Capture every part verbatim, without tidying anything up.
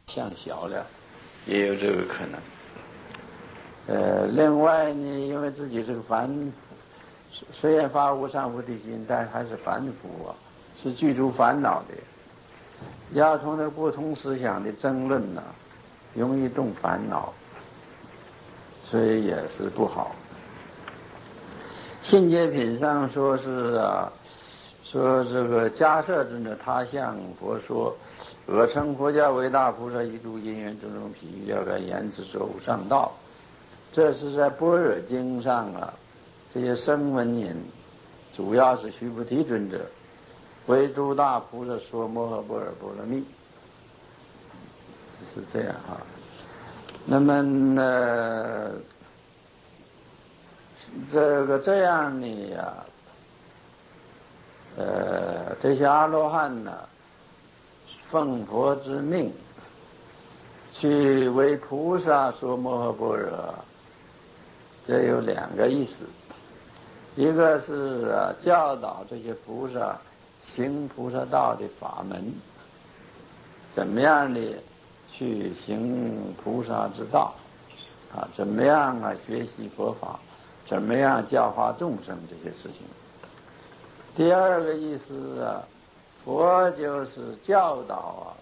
向小了，也有这个可能。呃，另外呢，因为自己是个凡夫，虽然发无上菩提心，但还是凡夫啊，是具足烦恼的。要从这不同思想的争论呢、啊，容易动烦恼，所以也是不好。信解品上说是啊，说这个迦摄尊者他向佛说，我称佛教为大菩萨，一度因缘种种譬喻，了该言之说无上道。这是在般若经上啊，这些声闻人，主要是须菩提尊者为诸大菩萨说摩诃般若波罗蜜，是这样啊。那么呢，这个这样呢呀，呃，这些阿罗汉呢，奉佛之命去为菩萨说摩诃般若，这有两个意思。一个是啊，教导这些菩萨行菩萨道的法门，怎么样的去行菩萨之道啊？怎么样啊学习佛法？怎么样教化众生这些事情？第二个意思啊，佛就是教导啊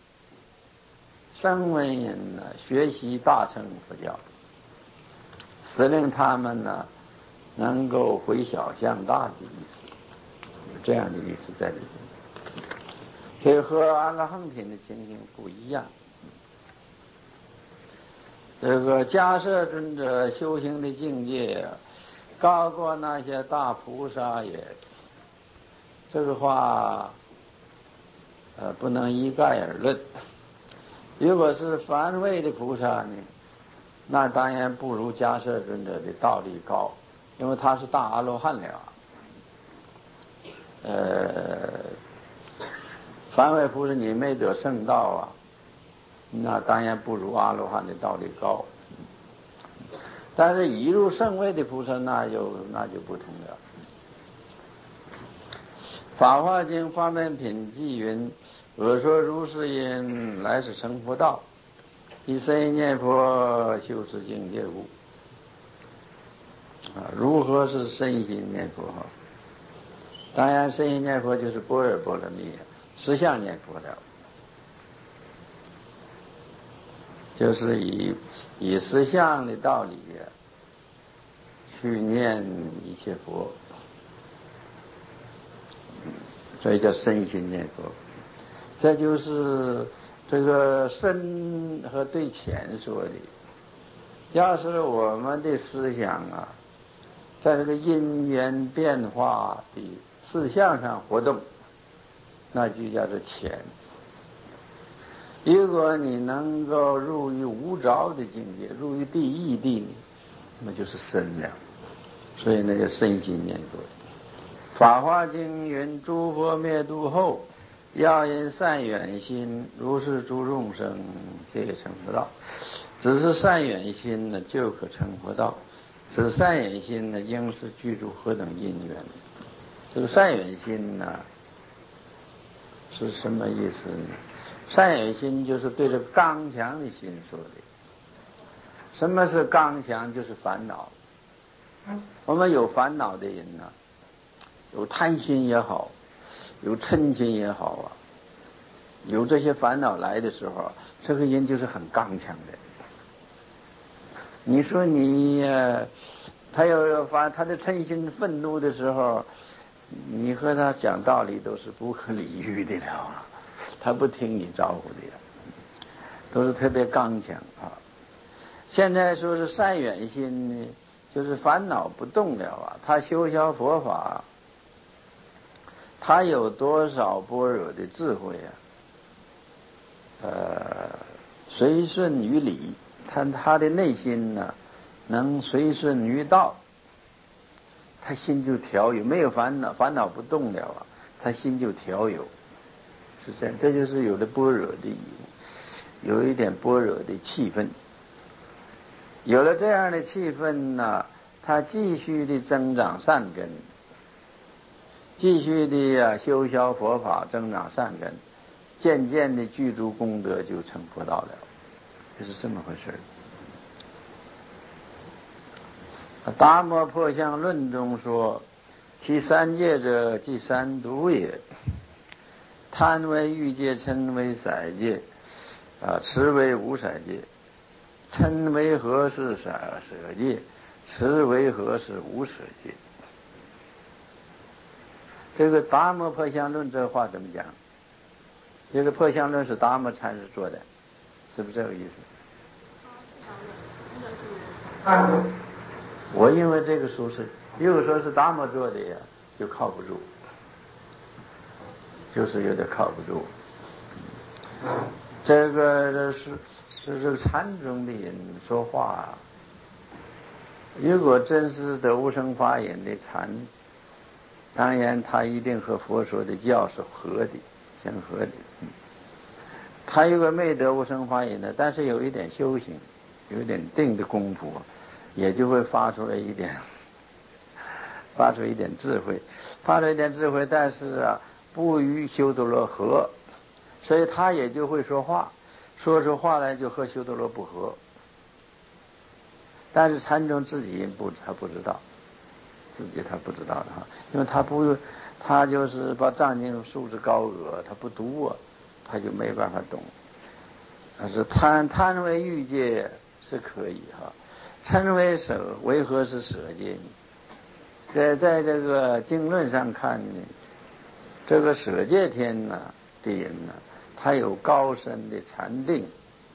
声闻人呢学习大乘佛教，使令他们呢能够回小向大的意思，有这样的意思在里面。所以和阿罗汉品的情形不一样。这个迦摄尊者修行的境界高过那些大菩萨也，这个话呃不能一概而论。如果是凡位的菩萨呢，那当然不如迦摄尊者的道力高，因为他是大阿罗汉了。呃，凡位菩萨你没得圣道啊，那当然不如阿罗汉的道力高。但是已入圣位的菩萨，那就那就不同了。法华经方便品记云：我说如是因，来是成佛道，以身心念佛，修持境界故。啊，如何是身心念佛？当然，身心念佛就是般若波罗蜜，实相念佛了，就是以以实相的道理去念一切佛，所以叫身心念佛。这就是这个深和对浅说的。要是我们的思想啊，在这个因缘变化的事项上活动，那就叫做浅。如果你能够入于无着的境界，入于第一地，那么就是深了。所以那叫身心念佛。法华经云：诸佛灭度后，要因善远心，如是诸众生皆成佛道。只是善远心呢，就可成佛道。此善远心呢，应是具足何等因缘？这个善远心呢，是什么意思呢？善远心就是对这个刚强的心说的。什么是刚强？就是烦恼。我们有烦恼的人呢、啊，有贪心也好，有嗔心也好啊，有这些烦恼来的时候，这个人就是很刚强的。你说你，呃、他有发他的嗔心愤怒的时候，你和他讲道理都是不可理喻的了，他不听你招呼的，都是特别刚强啊。现在说是善远心呢，就是烦恼不动了啊，他修学佛法，他有多少般若的智慧啊？呃，随顺于理，他他的内心呢，能随顺于道，他心就调有，没有烦恼，烦恼不动了啊，他心就调有，是这样，这就是有了般若的，有一点般若的气氛。有了这样的气氛呢，他继续的增长善根，继续的啊修学佛法，增长善根， 渐渐的具足功德就成佛道了，就是这么回事。达摩破相论中说，其三界者，即三毒也。贪为欲界，嗔为色界，啊，痴为无色界。嗔为何是色舍界，痴为何是无舍界。这个达摩破相论这话怎么讲？这个破相论是达摩禅师做的，是不是这个意思？我认为这个书是，如果说是达摩做的呀，就靠不住，就是有点靠不住。这个是是这个禅宗的人说话，如果真是得无生法忍的禅，当然他一定和佛说的教是合的，相合的。他如果没得无生法忍的，但是有一点修行，有一点定的功夫，也就会发出来一点，发出一点智慧，发出一点智慧，但是啊，不与修多罗合，所以他也就会说话，说出话来就和修多罗不合。但是禅宗自己不，他不知道，自己他不知道的哈，因为他不，他就是把藏经束之高阁，他不读啊，他就没办法懂。但是贪贪为欲界是可以哈，嗔为舍，为何是舍界呢？在在这个经论上看呢，这个舍界天呢的人呢，他有高深的禅定，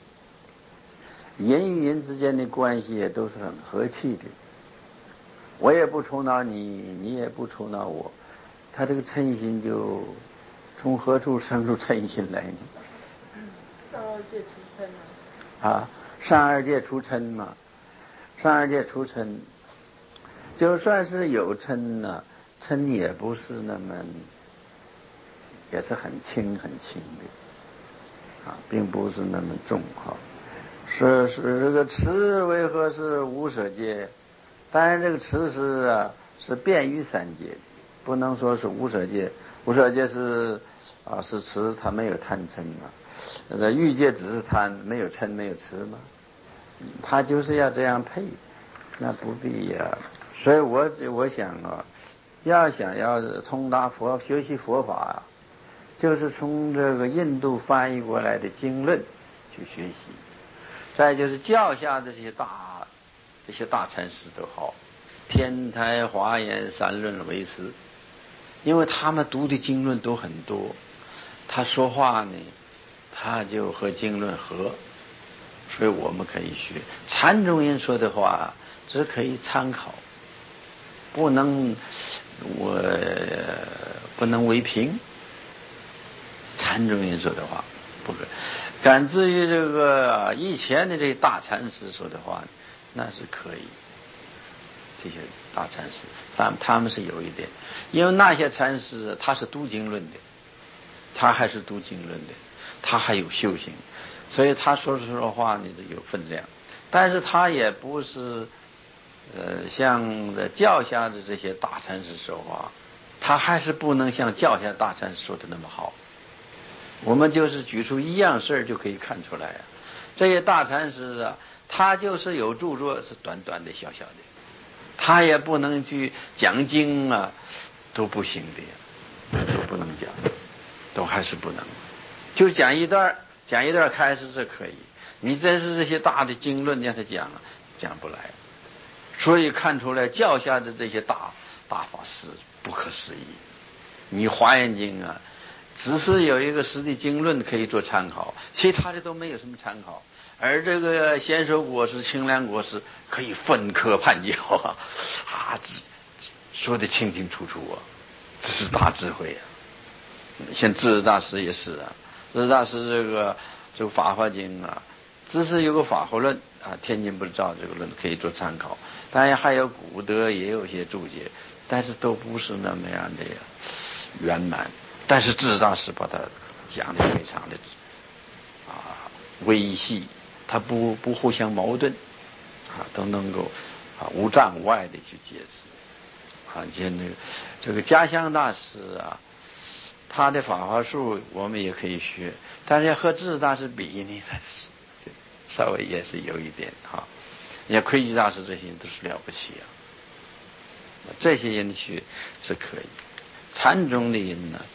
人与人之间的关系也都是很和气的。我也不触恼你，你也不触恼我，他这个嗔心就从何处生出嗔心来呢？ 上二界出嗔嘛。啊，上二界出嗔嘛，上二界出嗔，就算是有嗔呢，嗔也不是那么，也是很轻很轻的，啊，并不是那么重哈。是是这个痴为何是无舍界？当然这个痴是啊是遍于三界，不能说是无舍界。无舍界是啊是痴，它没有贪嗔嘛。这欲界只是贪，没有嗔没有痴嘛。他就是要这样配，那不必呀、啊。所以我我想啊，要想要通达佛学习佛法啊，就是从这个印度翻译过来的经论去学习。再就是教下的这些大这些大禅师都好，天台华严三论为师，因为他们读的经论都很多，他说话呢他就和经论合，所以我们可以学。禅宗人说的话只可以参考，不能我不能为凭。禅宗人说的话不可。敢至于这个以前的这些大禅师说的话，那是可以。这些大禅师，他他们是有一点，因为那些禅师他是读经论的，他还是读经论的，他还有修行，所以他说出的话你有分量。但是他也不是呃像教下的这些大禅师说话，他还是不能像教下大禅师说的那么好。我们就是举出一样事儿就可以看出来啊，这些大禅师啊，他就是有著作是短短的小小的，他也不能去讲经啊，都不行的呀，都不能讲，都还是不能。就讲一段，讲一段开始是可以，你真是这些大的经论让他讲，讲不来。所以看出来教下的这些大大法师不可思议。你华严经啊，只是有一个实际经论可以做参考，其他的都没有什么参考。而这个贤首果实、清凉果实可以分科判教啊，啊，说得清清楚楚啊，这是大智慧啊。像智者大师也是啊，智者大师这个这个《法华经》啊，只是有个《法华论》啊，天津不照这个论可以做参考。当然还有古德也有些注解，但是都不是那么样的圆满。但是智者大师把它讲得非常的啊微细，它不不互相矛盾啊，都能够啊无障碍的去解释啊。见这个这个家乡大师啊， 他的法华术我们也可以学，但是要和智大师比呢，他是稍微也是有一点哈。你看窥基大师这些都是了不起啊，这些音学是可以。禅宗的音呢，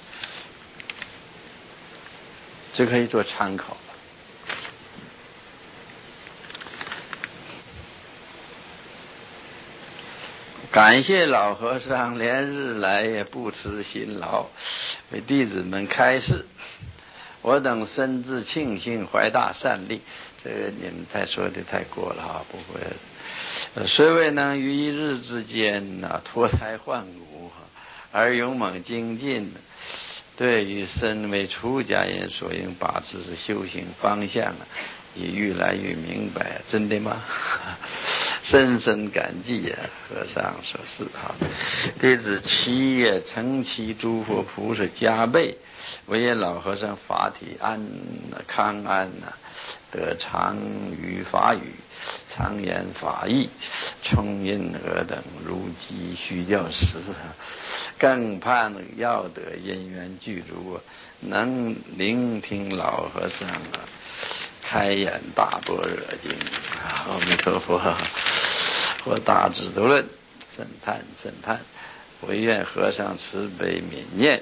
这可以做参考的。感谢老和尚连日来也不辞辛劳，为弟子们开示。我等深自庆幸，怀大善力。这个你们太说的太过了哈，不会。呃，虽未能于一日之间呐、啊、脱胎换骨，而勇猛精进，对于身为出家人所应把持的修行方向啊，也越来越明白。真的吗？深深感激啊，和尚所示哈。弟子七也承祈诸佛菩萨加倍，唯愿老和尚法体安康安呐、啊，得常于法语，常言法义，充因何等如鸡须教时，更盼要得因缘具足，能聆听老和尚啊开演大般若经。阿弥陀佛。或大智度论，深叹深叹，唯愿和尚慈悲悯念。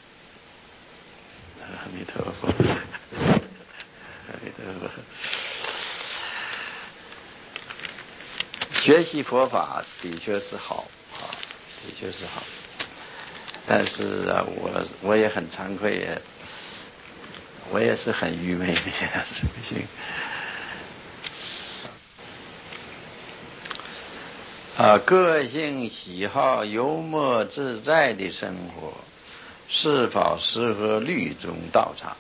阿弥陀佛，阿弥陀佛。学习佛法的确是好啊，的确是好，但是啊，我我也很惭愧呀，我也是很愚昧的，是不行。啊，个性喜好幽默自在的生活，是否适合律宗道场？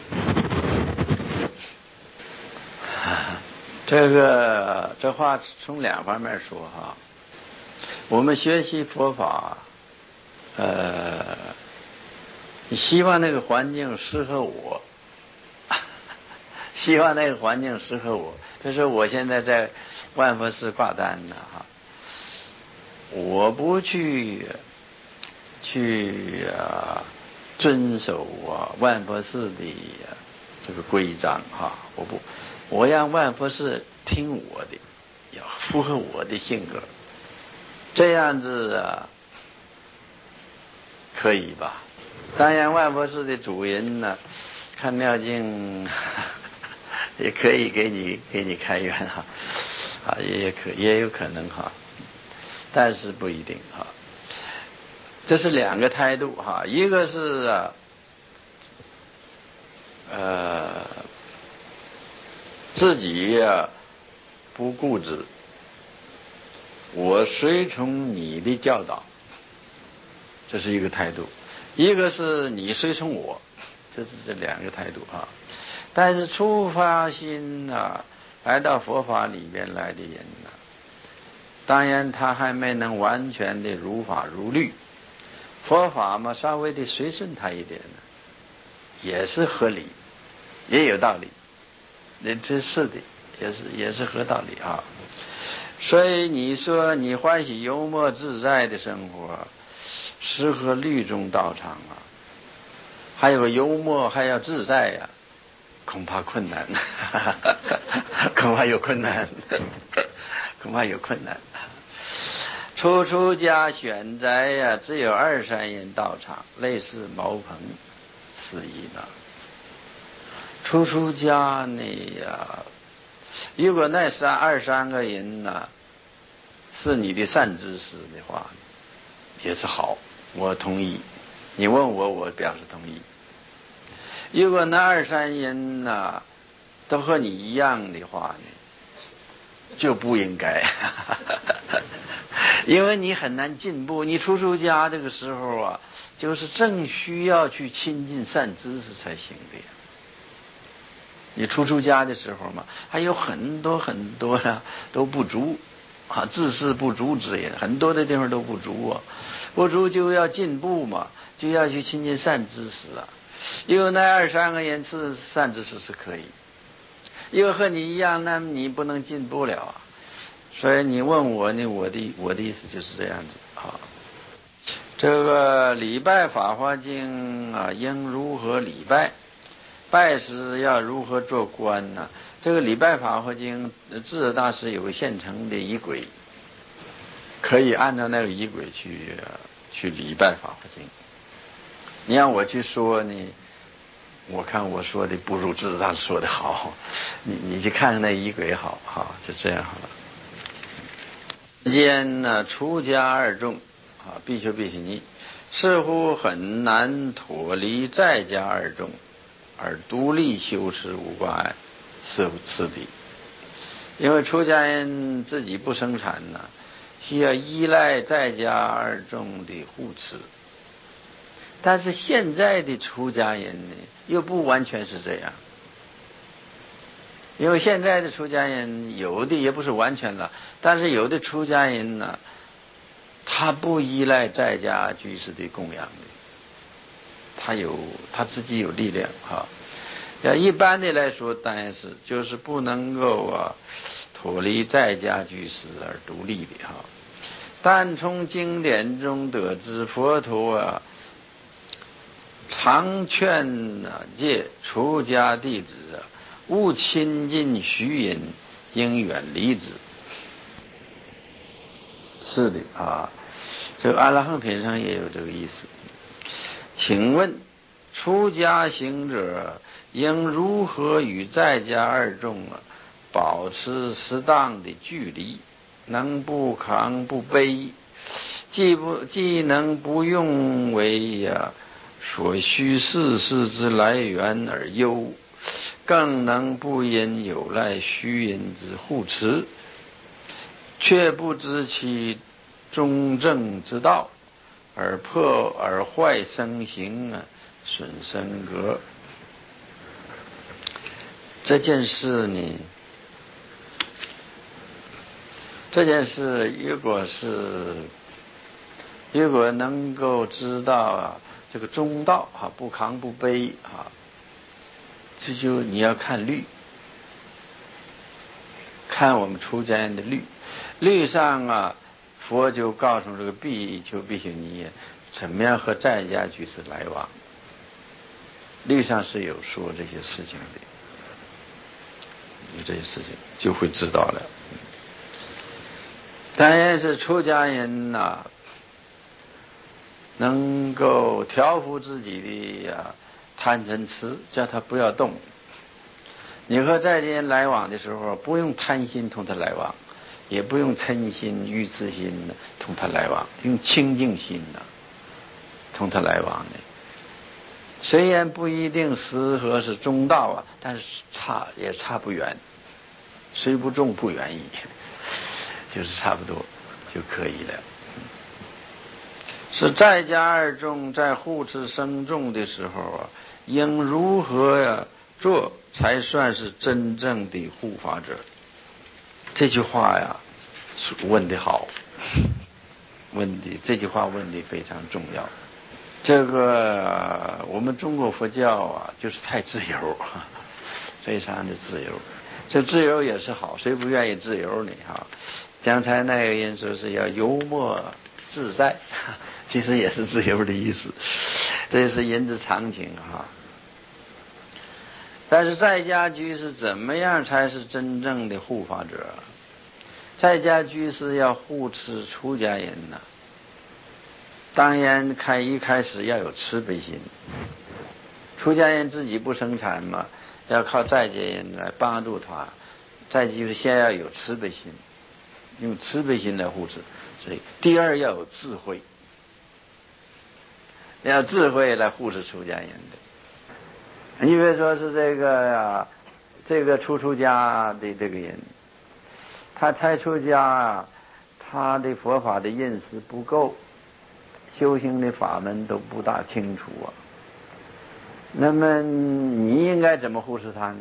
这个这话从两方面说哈。我们学习佛法，呃，希望那个环境适合我，希望那个环境适合我。比如说我现在在万佛寺挂单呢哈。我不去去啊遵守啊万佛寺的这个规章哈，我不，我让万佛寺听我的，要符合我的性格，这样子啊可以吧？当然万佛寺的主人呢，看妙经也可以给你给你开源哈，啊也可也有可能哈。但是不一定哈，这是两个态度哈，一个是啊，呃，自己呀、啊、不固执，我随从你的教导，这是一个态度；一个是你随从我，这是这两个态度哈。但是出发心啊，来到佛法里面来的人呢、啊。当然他还没能完全的如法如律，佛法嘛稍微的随顺他一点呢，也是合理，也有道理，那这是的，也是也是合道理啊。所以你说你欢喜幽默自在的生活，适合律宗道场啊，还有个幽默还要自在呀、啊，恐怕困难，恐怕有困难，恐怕有困难。初出家选择呀，只有二三人到场，类似茅棚此意呢。初出家呢呀，如果那三二三个人呢是你的善知识的话，也是好，我同意。你问我，我表示同意。如果那二三人呢都和你一样的话呢，就不应该。因为你很难进步，你出出家这个时候啊，就是正需要去亲近善知识才行的呀。你出出家的时候嘛，还有很多很多啊都不足啊，自视不足之人，很多的地方都不足啊，不足就要进步嘛，就要去亲近善知识啊。因为那二三个人是善知识是可以，因为和你一样，那么你不能进步了啊。所以你问我呢，我的我的意思就是这样子啊。 这个礼拜法华经啊，应如何礼拜？拜时要如何做观呢？这个礼拜法华经，智者大师有个现成的仪轨，可以按照那个仪轨去去礼拜法华经。你让我去说呢，我看我说的不如智者大师说的好，你你去看看那仪轨好，好就这样好了。间呢，出家二众啊，必修必须尼，似乎很难脱离在家二众，而独立修持无挂碍，是次第。因为出家人自己不生产呢，需要依赖在家二众的护持。但是现在的出家人呢，又不完全是这样。因为现在的出家人有的也不是完全了，但是有的出家人呢，他不依赖在家居士的供养的，他有他自己有力量哈。要一般的来说，当然是就是不能够啊脱离在家居士而独立的哈。但从经典中得知，佛陀啊常劝啊诫出家弟子啊，勿亲近虚淫，应远离之。是的啊，这个阿拉汉品上也有这个意思。请问出家行者应如何与在家二众啊保持适当的距离，能不亢不卑，既不既能不用为呀、啊、所需世事之来源而忧，更能不因有赖虚淫之护持，却不知其中正之道，而破而坏身形啊，损身格。这件事呢，这件事如果是如果能够知道啊这个中道啊，不亢不卑啊，这就你要看律，看我们出家人的律，律上啊，佛就告诉这个比丘比丘尼怎么样和在家居士来往，律上是有说这些事情的，有这些事情就会知道了。当然是出家人呐、啊，能够调伏自己的呀、啊、贪嗔痴，叫他不要动。你和在家人来往的时候，不用贪心同他来往，也不用嗔心、愚痴心同他来往，用清净心呢同他来往呢。虽然不一定适合是中道啊，但是差也差不远，虽不中不远矣，就是差不多就可以了。是在家二众在护持僧众的时候啊，应如何呀、啊、做才算是真正的护法者？这句话呀，问得好，问的这句话问的非常重要。这个我们中国佛教啊，就是太自由，非常的自由。这自由也是好，谁不愿意自由呢？哈，刚才那个人说是要幽默自在，其实也是自由的意思，这是人之常情哈。但是在家居士怎么样才是真正的护法者？在家居士要护持出家人呢、啊，当然开一开始要有慈悲心。出家人自己不生产嘛，要靠在家人来帮助他。再就是先要有慈悲心，用慈悲心来护持。所以第二要有智慧，要智慧来护持出家人的。你比如说是这个呀，这个出出家的这个人，他才出家，他的佛法的认识不够，修行的法门都不大清楚啊。那么你应该怎么护持他呢？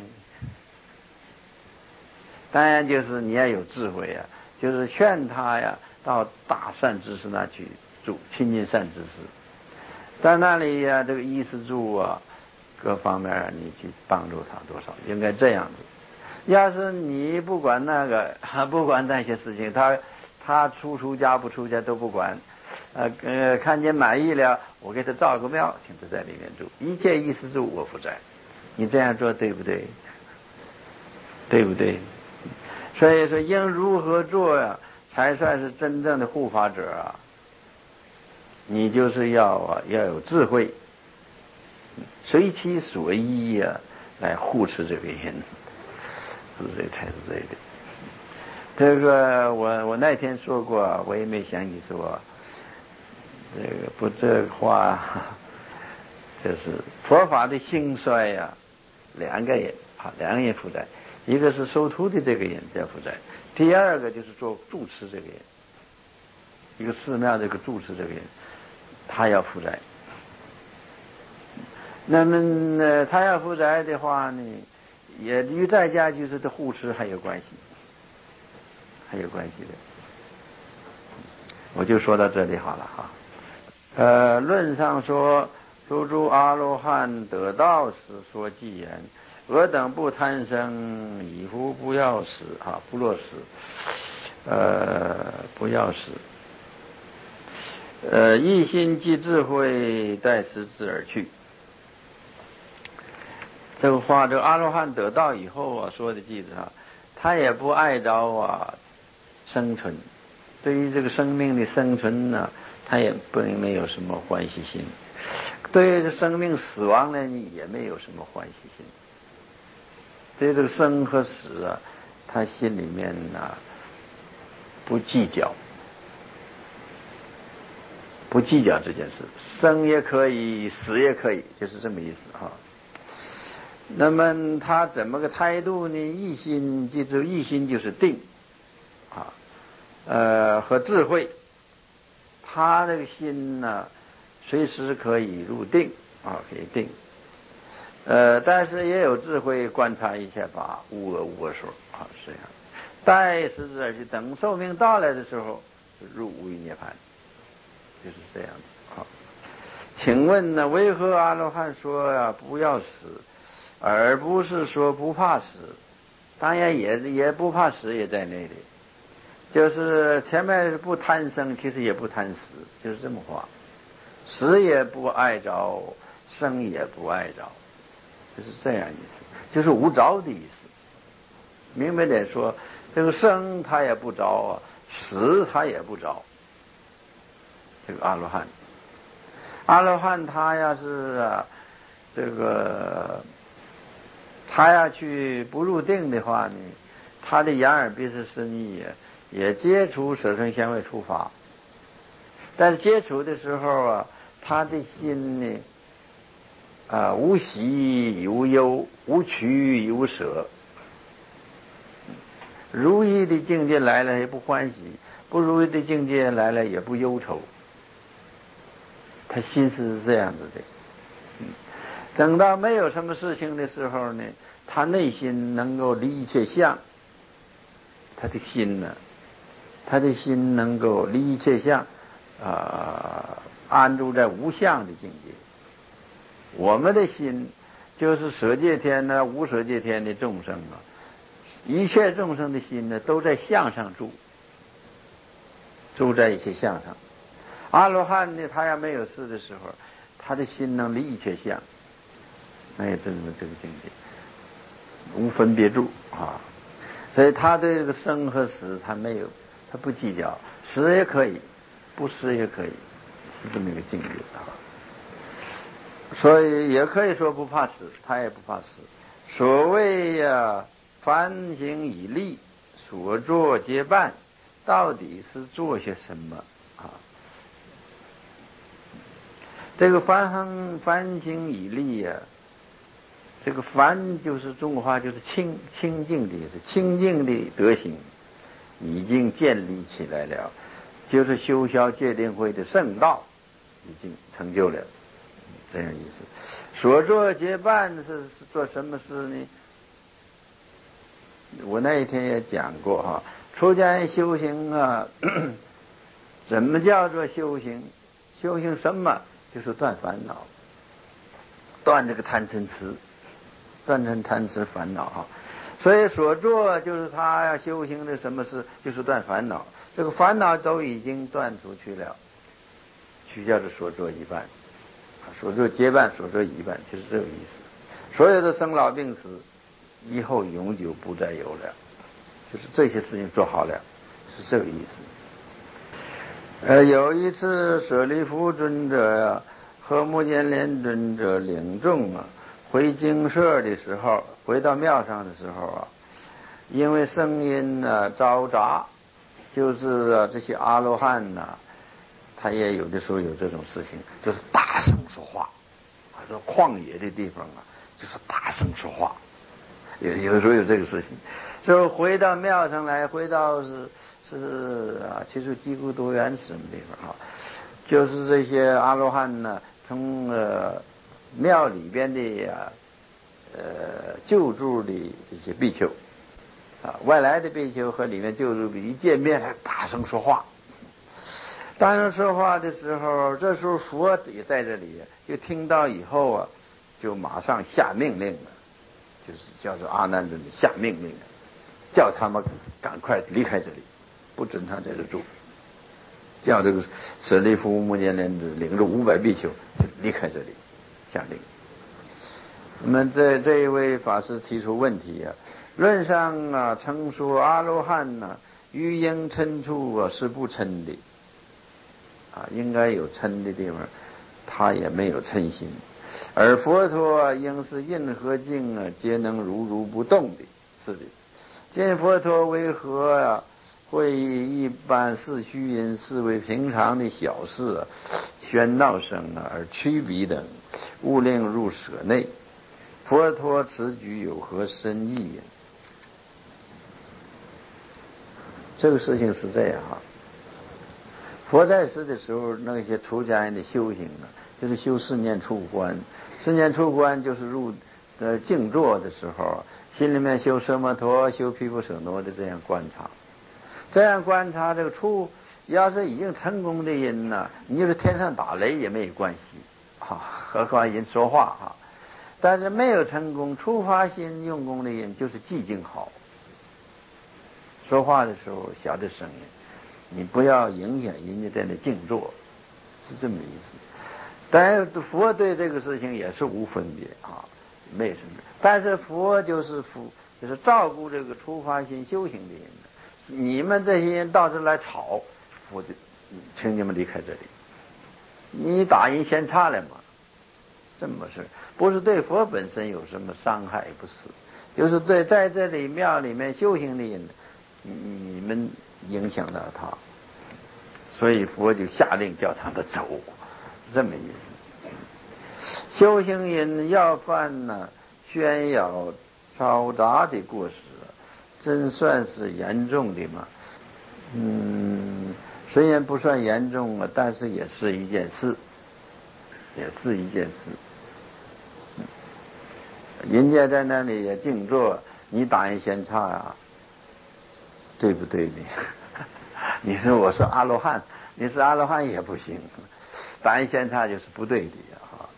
当然就是你要有智慧啊，就是劝他呀到大善知识那去住，亲近善知识。在那里呀，这个衣食住啊，各方面啊，你去帮助他多少，应该这样子。要是你不管那个，不管那些事情，他他出出家不出家都不管， 呃呃，看见满意了，我给他造个庙，请他在里面住，一切衣食住我负债。你这样做对不对？对不对？所以说，应如何做呀、啊，才算是真正的护法者啊？你就是要啊，要有智慧，随其所依呀、啊，来护持这个人，这才是对的。这个我我那天说过，我也没想起说，这个不这个话，就是佛法的兴衰呀、啊，两个人啊，两个人负债，一个是收徒的这个人在负债，第二个就是做住持这个人，一个寺庙这个住持这个人，他要负债。那么呢，他要负债的话呢，也与在家居士的护持还有关系，还有关系的。我就说到这里好了哈。呃，论上说，如诸阿罗汉得道时说偈言：尔等不贪生，以夫不要死啊，不落死，呃，不要死。呃，一心即智慧，待时至而去。这个话，这个阿罗汉得道以后啊，说的句子啊，他也不碍着啊生存，对于这个生命的生存呢，他也并没有什么欢喜心；对于这生命死亡呢，你也没有什么欢喜心。对于这个生和死啊，他心里面呢不计较，不计较这件事，生也可以，死也可以，就是这么意思哈。那么他怎么个态度呢？一心，记住，一心就是定啊，呃，和智慧。他这个心呢，随时可以入定啊，可以定。呃，但是也有智慧观察一切法，无我无我说啊，是这样。待时至而去，等寿命到来的时候，入无余涅槃，就是这样子啊。请问呢，为何阿罗汉说呀、啊、不要死？而不是说不怕死，当然也也不怕死也在那里，就是前面是不贪生，其实也不贪死，就是这么话，死也不碍着，生也不碍着，就是这样意思，就是无着的意思。明白点说，这个生他也不着啊，死他也不着。这个阿罗汉，阿罗汉他要是啊，这个。他要去不入定的话呢，他的眼耳鼻舌身意也也接触舍身香味触法，但是接触的时候啊，他的心呢，啊、呃、无喜亦无忧，无取亦无舍，如意的境界来了也不欢喜，不如意的境界来了也不忧愁，他心是这样子的。嗯，等到没有什么事情的时候呢，他内心能够离一切相，他的心呢，他的心能够离一切相，啊、呃，安住在无相的境界。我们的心就是舍界天呢、无舍界天的众生啊，一切众生的心呢，都在相上住，住在一切相上。阿罗汉呢，他要没有事的时候，他的心能离一切相。那也证明这个境界无分别住啊，所以他对这个生和死他没有，他不计较，死也可以，不死也可以，是这么一个境界啊。所以也可以说不怕死，他也不怕死。所谓呀、啊，凡行以利，所作皆办，到底是做些什么啊？这个凡行凡行以利呀、啊。这个凡就是中国话，就是清清净的意思，清净的德行已经建立起来了，就是修消戒定慧的圣道已经成就了，这样意思。所作皆办是是做什么事呢？我那一天也讲过哈，出家人修行啊，怎么叫做修行？修行什么？就是断烦恼，断这个贪嗔痴。断成贪痴烦恼啊，所以所做就是他要修行的什么事，就是断烦恼。这个烦恼都已经断出去了， 就叫做所作一半，所作皆半，所作一半，就是这个意思。所有的生老病死，以后永久不再有了，就是这些事情做好了，是这个意思。呃，有一次舍利弗尊者呀、啊、和目犍连尊者领众啊回精舍的时候，回到庙上的时候啊，因为声音呢嘈杂，就是啊这些阿罗汉呐、啊，他也有的时候有这种事情，就是大声说话。说旷野的地方啊，就是大声说话，有有时候有这个事情。就回到庙上来，回到是是啊，其实几乎多远什么地方啊？就是这些阿罗汉呢，从呃庙里边的啊呃救助的这些比丘啊，外来的比丘和里面救助比一见面，还大声说话。大声说话的时候，这时候佛也在这里，就听到以后啊，就马上下命令了，就是叫做阿难尊的下命令了，叫他们赶快离开这里，不准他在这住。叫这个舍利弗、目犍连子领着五百比丘就离开这里，下令。那么这这一位法师提出问题啊，论上啊称说阿罗汉呐、啊，于应嗔处啊是不嗔的。啊，应该有嗔的地方，他也没有嗔心，而佛陀啊，应是任何境啊，皆能如如不动的，是的。见佛陀为何啊，会以一般是虚因视为平常的小事啊，喧闹声啊，而驱彼等，勿令入舍内？佛陀此举有何深意呀？这个事情是这样啊。佛在世的时候，那些出家人的修行啊，就是修四念处观。四念处观就是入呃静坐的时候，心里面修奢摩陀、修毗婆舍那的这样观察，这样观察这个处，要是已经成功的人呢，你就是天上打雷也没有关系，哈、啊，何况人说话哈、啊。但是没有成功，初发心用功的人就是寂静好，说话的时候小的声音。你不要影响人家在那静坐，是这么意思。但是佛对这个事情也是无分别啊，没有什么。但是佛就是佛，就是照顾这个出发心修行的人。你们这些人到这来吵，佛就请你们离开这里。你打人先差了嘛，这么事，不是对佛本身有什么伤害，不是，就是对在这里庙里面修行的人，你们影响到他，所以佛就下令叫他们走，这么意思。修行人要犯呢宣扬嘈杂的过失，真算是严重的嘛？嗯，虽然不算严重啊，但是也是一件事，也是一件事。人家在那里也静坐，你打人先差啊，对不对呢？你说我是阿罗汉，你是阿罗汉也不行，打人先差就是不对的啊。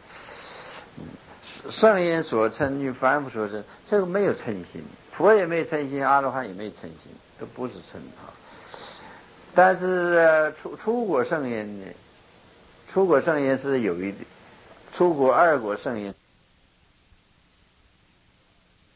圣人所称与凡夫所称，这个没有嗔心，佛也没嗔心，阿罗汉也没嗔心，都不是嗔啊。但是、呃、出出果圣人呢？出果圣人是有一，出果二果圣人。